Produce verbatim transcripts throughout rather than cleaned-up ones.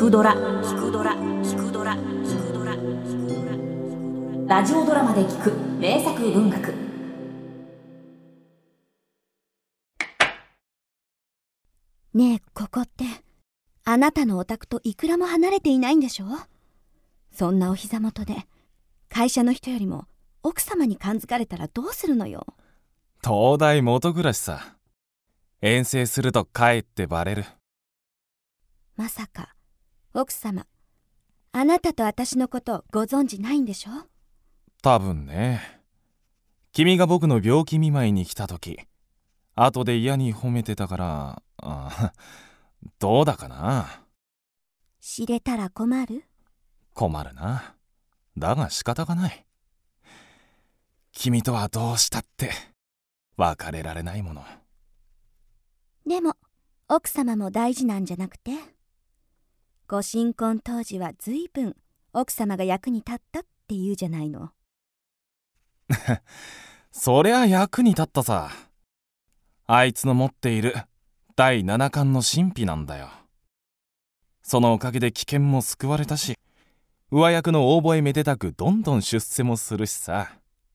くドラ、聞くドラ、聞くドラ、聞くドラ、聞くドラ、ラジオドラマで聞く名作文学。 ねえ、ここってあなたのお宅といくらも離れていないんでしょ？そんなお膝元で会社の人よりも奥様に感づかれたらどうするのよ。 東大元暮らしさ。遠征すると帰ってバレる。 まさか奥様、あなたと私のことご存じないんでしょ？ 多分ね。君が僕の病気見舞いに来た時、後で嫌に褒めてたから、あどうだかな。 知れたら困る？ 困るな。だが仕方がない。君とはどうしたって別れられないもの。 でも奥様も大事なんじゃなくて、ご新婚当時はずいぶん奥様が役に立ったって言うじゃないの。 そりゃ役に立ったさ。あいつの持っているだいななかんの神秘なんだよ。そのおかげで危険も救われたし、上役の大声めでたくどんどん出世もするしさ。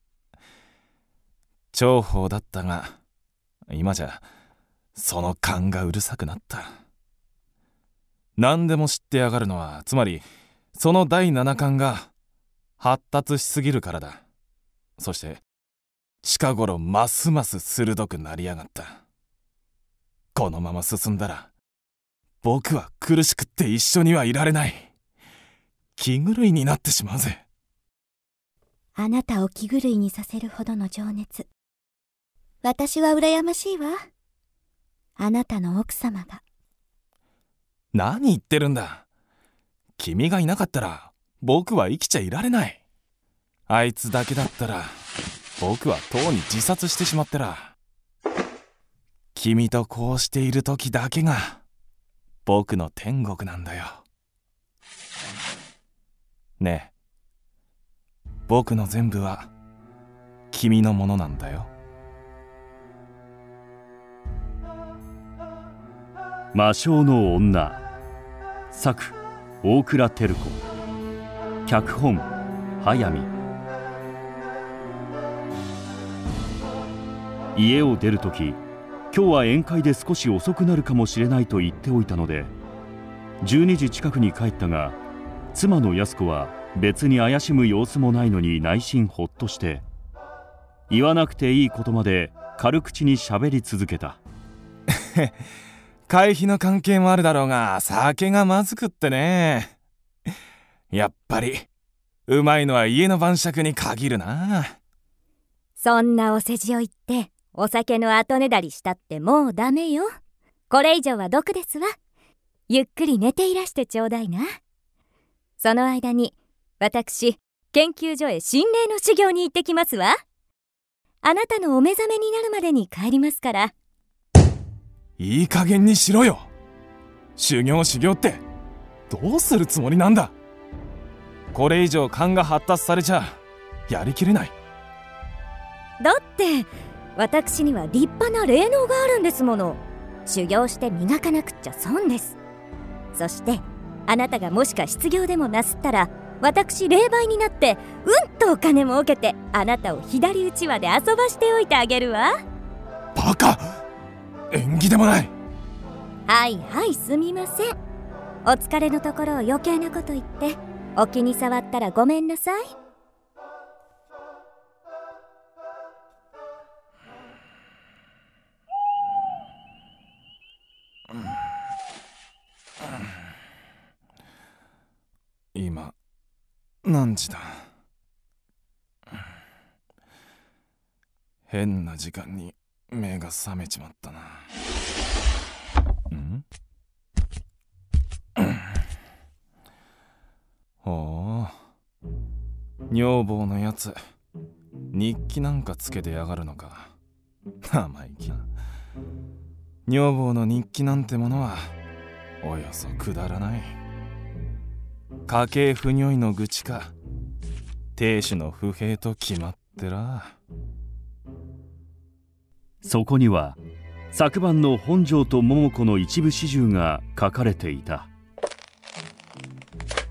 重宝だったが、今じゃその勘がうるさくなった。何でも知ってやがるのは、つまりそのだいななかんが発達しすぎるからだ。そして近頃ますます鋭くなりやがった。このまま進んだら僕は苦しくって一緒にはいられない。気狂いになってしまうぜ。 あなたを気狂いにさせるほどの情熱、私は羨ましいわ。あなたの奥様が。 何言ってるんだ。君がいなかったら僕は生きちゃいられない。あいつだけだったら僕はとうに自殺してしまってら。君とこうしている時だけが僕の天国なんだよ。ねえ、僕の全部は君のものなんだよ。 魔性の女、作大倉照子、脚本速水。家を出るとき、今日は宴会で少し遅くなるかもしれないと言っておいたので、じゅうにじ近くに帰ったが、妻の安子は別に怪しむ様子もないのに内心ほっとして、言わなくていいことまで軽口に喋り続けた。 会費の関係もあるだろうが、酒がまずくってね。やっぱりうまいのは家の晩酌に限るな。 そんなお世辞を言ってお酒の後ねだりしたってもうダメよ。これ以上は毒ですわ。ゆっくり寝ていらしてちょうだいな。その間に私、研究所へ心霊の修行に行ってきますわ。あなたのお目覚めになるまでに帰りますから。 いい加減にしろよ。修行修行ってどうするつもりなんだ。これ以上勘が発達されちゃやりきれない。 だって私には立派な霊能があるんですもの。修行して磨かなくっちゃ損です。そしてあなたがもしか失業でもなすったら、私霊媒になってうんとお金も受けて、あなたを左うちわで遊ばしておいてあげるわ。 バカ、縁起でもない。 はいはい、すみません。お疲れのところを余計なこと言ってお気に障ったらごめんなさい。 今何時だ。変な時間に目が覚めちまったな。ん？ほう、女房のやつ日記なんかつけてやがるのか。生意気な。女房の日記なんてものはおよそくだらない。家計不如意の愚痴か、亭主の不平と決まってら。 そこには昨晩の本庄と桃子の一部始終が書かれていた。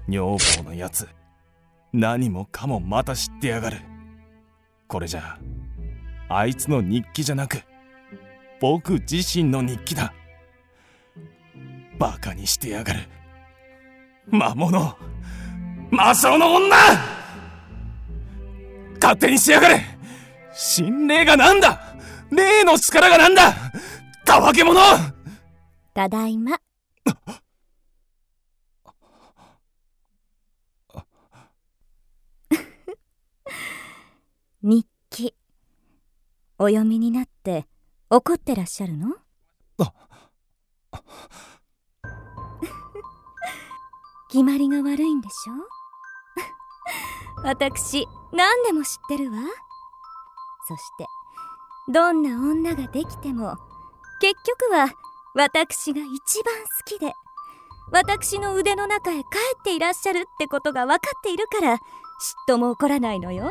女房のやつ、何もかもまた知ってやがる。これじゃあいつの日記じゃなく僕自身の日記だ。バカにしてやがる。魔物、魔性の女、勝手にしやがれ。心霊がなんだ、霊の力がなんだ、たわけ者。 ただいま。日記、お読みになって怒ってらっしゃるの？決まりが悪いんでしょ？私、何でも知ってるわ。そしてどんな女ができても結局は私が一番好きで、私の腕の中へ帰っていらっしゃるってことが分かっているから、嫉妬も起こらないのよ。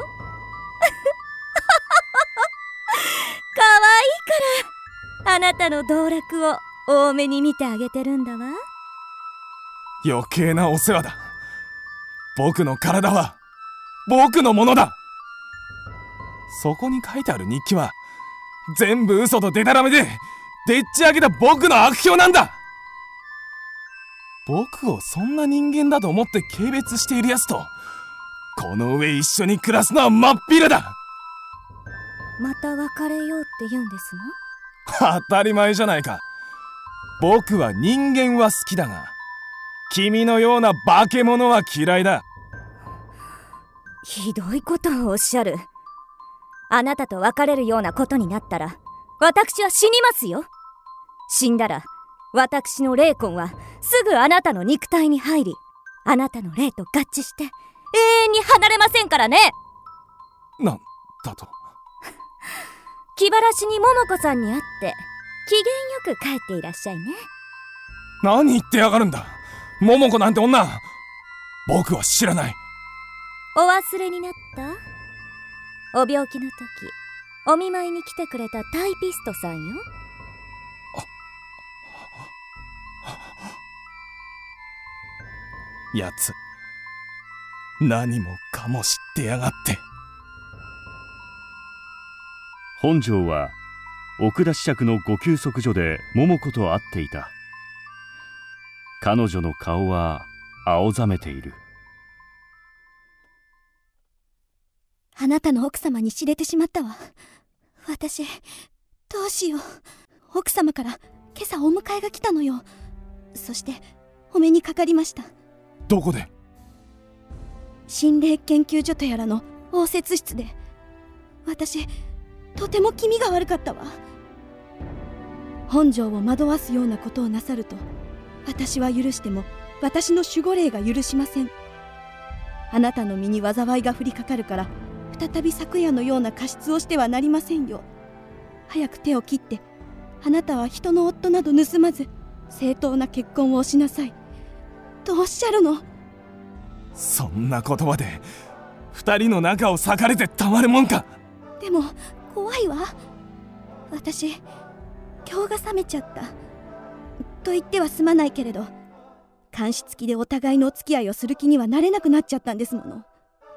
可愛いからあなたの道楽を多めに見てあげてるんだわ。 余計なお世話だ。僕の体は僕のものだ。そこに書いてある日記は全部嘘とデタラメででっち上げた僕の悪評なんだ。僕をそんな人間だと思って軽蔑しているやつとこの上一緒に暮らすのは真っ平だ。 また別れようって言うんですの？ 当たり前じゃないか。僕は人間は好きだが君のような化け物は嫌いだ。 ひどいことをおっしゃる。あなたと別れるようなことになったら私は死にますよ。死んだら私の霊魂はすぐあなたの肉体に入り、あなたの霊と合致して永遠に離れませんからね。 なんだと？ 気晴らしに桃子さんに会って機嫌よく帰っていらっしゃいね。 何言ってやがるんだ。桃子なんて女僕は知らない。 お忘れになった？お病気の時お見舞いに来てくれたタイピストさんよ。 やつ何もかも知ってやがって。 本庄は奥田子爵のご休息所で桃子と会っていた。彼女の顔は青ざめている。 あなたの奥様に知れてしまったわ。私、どうしよう。奥様から今朝お迎えが来たのよ。そしてお目にかかりました。 どこで？ 心霊研究所とやらの応接室で。私とても気味が悪かったわ。本庄を惑わすようなことをなさると私は許しても私の守護霊が許しません。あなたの身に災いが降りかかるから再び昨夜のような過失をしてはなりませんよ。早く手を切ってあなたは人の夫など盗まず正当な結婚をしなさいとおっしゃるの。 そんな言葉で二人の仲を裂かれてたまるもんか。 でも怖いわ。私今日が覚めちゃったと言っては済まないけれど、監視付きでお互いのお付き合いをする気にはなれなくなっちゃったんですもの。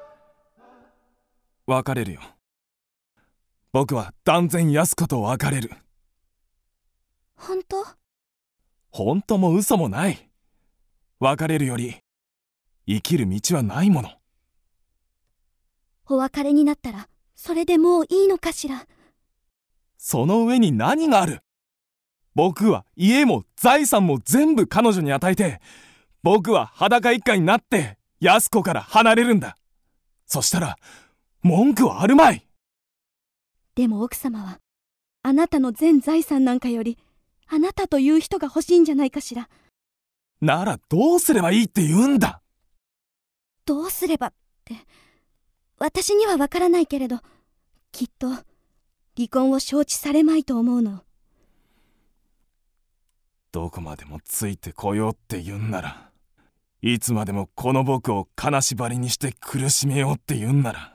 別れるよ。僕は断然安子と別れる。 本当？ 本当も嘘もない。別れるより生きる道はないもの。 お別れになったらそれでもういいのかしら。 その上に何がある？僕は家も財産も全部彼女に与えて、僕は裸一家になって安子から離れるんだ。そしたら文句はあるまい。 でも奥様はあなたの全財産なんかよりあなたという人が欲しいんじゃないかしら。 ならどうすればいいって言うんだ。 どうすればって私にはわからないけれど、きっと離婚を承知されまいと思うの。 どこまでもついてこようって言うんなら、いつまでもこの僕を金縛りにして苦しめようって言うんなら、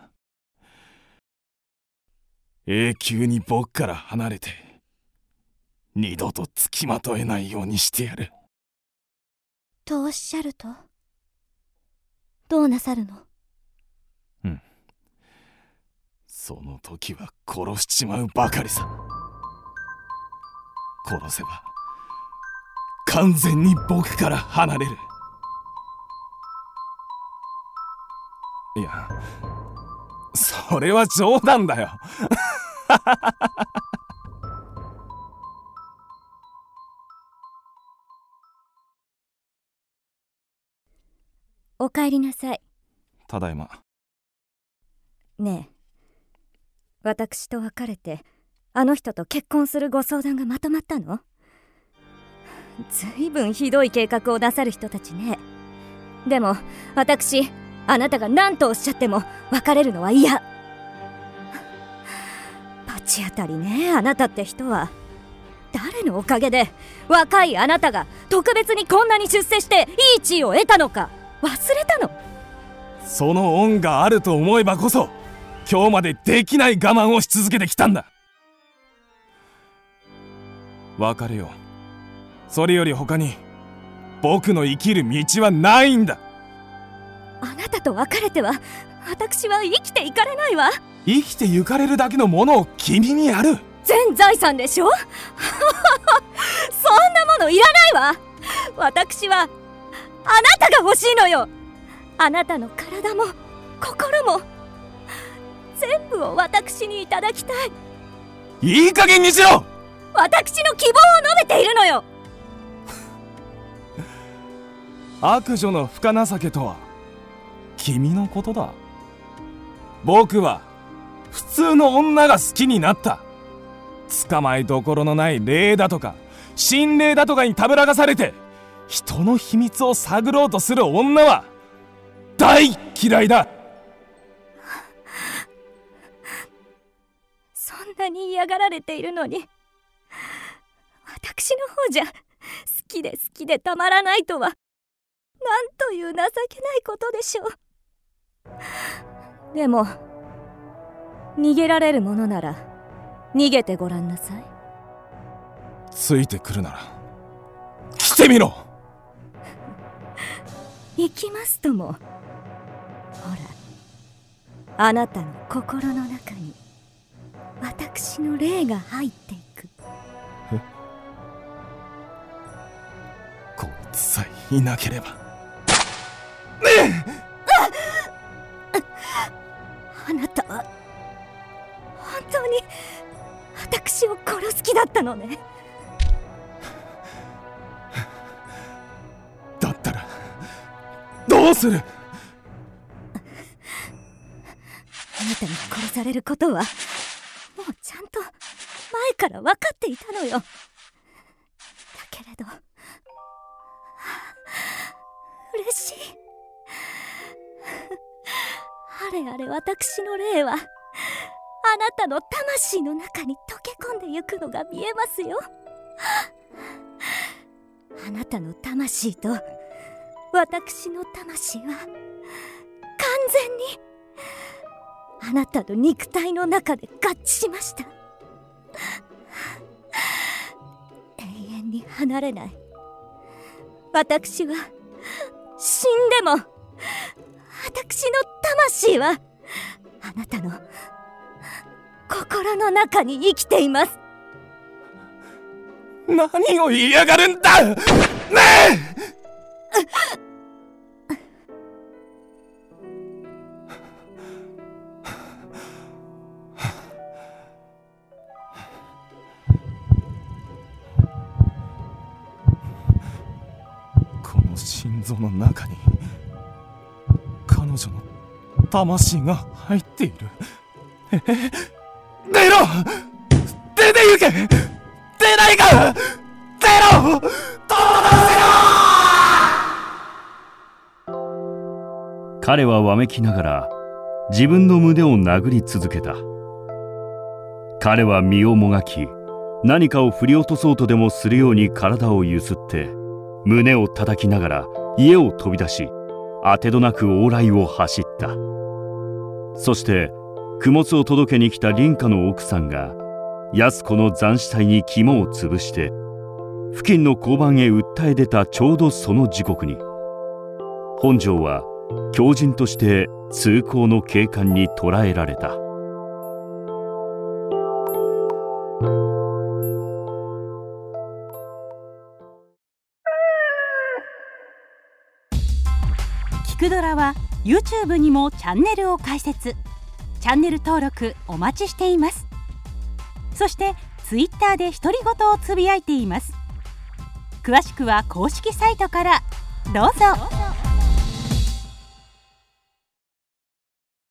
永久に僕から離れて二度とつきまとえないようにしてやる。 とおっしゃると？ どうなさるの？ その時は殺しちまうばかりさ。殺せば完全に僕から離れる。いや、それは冗談だよ。 お帰りなさい。 ただいま。 ねえ、私と別れてあの人と結婚するご相談がまとまったの？ずいぶんひどい計画をなさる人たちね。でも私、あなたが何とおっしゃっても別れるのは嫌。罰当たりね、あなたって人は。誰のおかげで若いあなたが特別にこんなに出世していい地位を得たのか忘れたの？ その恩があると思えばこそ今日までできない我慢をし続けてきたんだ。別れよう。それより他に僕の生きる道はないんだ。 あなたと別れては私は生きていかれないわ。 生きてゆかれるだけのものを君にやる。 全財産でしょ。そんなものいらないわ。私はあなたが欲しいのよ。あなたの体も心も全部を私にいただきたい。 いい加減にしろ。 私の希望を述べているのよ。 悪女の深情けとは君のことだ。僕は普通の女が好きになった。捕まえどころのない霊だとか心霊だとかにたぶらかされて人の秘密を探ろうとする女は大嫌いだ。 そんなに嫌がられているのに、私の方じゃ好きで好きでたまらないとはなんという情けないことでしょう。でも逃げられるものなら逃げてごらんなさい。 ついてくるなら来てみろ。 行きますとも。ほら、あなたの心の中に私の霊が入っていく。 え？こいつさえいなければ。ねえ！ あなたは本当に私を殺す気だったのね。 だったらどうする？ あなたに殺されることはもうちゃんと前から分かっていたのよ。だけれど嬉しい。あれあれ私の霊はあなたの魂の中に溶け込んでゆくのが見えますよ。あなたの魂と私の魂は完全にあなたの肉体の中で合致しました。永遠に離れない。私は死んでも私の魂はあなたの心の中に生きています。 何を言いやがるんだ！ねえ！この心臓の中に彼女の魂が入っている。え？出ろ！出て行け！出ないか！出ろ！どうせろ！ 彼はわめきながら自分の胸を殴り続けた。彼は身をもがき、何かを振り落とそうとでもするように体をゆすって胸を叩きながら家を飛び出し、当てどなく往来を走った。そして供物を届けに来た凛花の奥さんが安子の斬死体に肝を潰して付近の交番へ訴え出たちょうどその時刻に、本庄は狂人として通行の警官に捕らえられた。 キクドラは YouTube にもチャンネルを開設。チャンネル登録お待ちしています。そしてツイッターで独り言をつぶやいています。詳しくは公式サイトからどうぞ。